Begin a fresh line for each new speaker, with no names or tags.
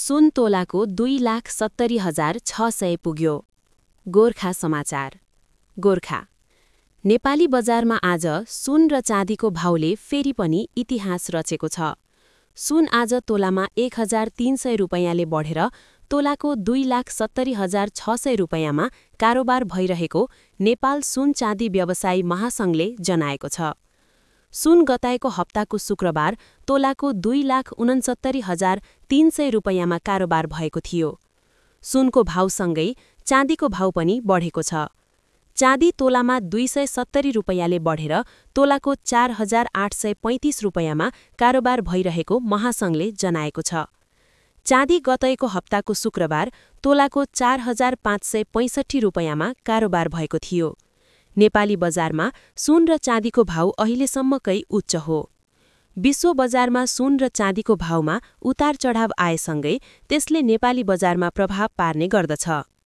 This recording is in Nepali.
सुन तोलाको 2,70,600 पुग्यो। गोर्खा समाचार। गोर्खा। नेपाली बजारमा आज सुन र चाँदीको भाउले फेरि पनि इतिहास रचेको छ। सुन आज तोलामा 1,300 रुपैयाँले बढेर तोलाको 2,70,600 रुपैयाँमा कारोबार भइरहेको नेपाल सुन चाँदी व्यवसायी महासङ्घले जनाएको छ। सुन गताएको हप्ताको शुक्रबार तोलाको 2,69,300 रुपैयाँमा कारोबार भएको थियो। सुनको भाउसँगै चाँदीको भाउ पनि बढेको छ। चाँदी तोलामा 270 रुपैयाँले बढेर तोलाको 4,835 रुपैयाँमा कारोबार भइरहेको महासङ्घले जनाएको छ। चाँदी गतैको हप्ताको शुक्रबार तोलाको 4,565 रुपैयाँमा कारोबार भएको थियो। नेपाली बजारमा सुन र चाँदीको भाउ अहिलेसम्मकै उच्च हो। विश्व बजारमा सुन र चाँदीको भाउमा उतार चढाव आएसँगै त्यसले नेपाली बजारमा प्रभाव पार्ने गर्दछ।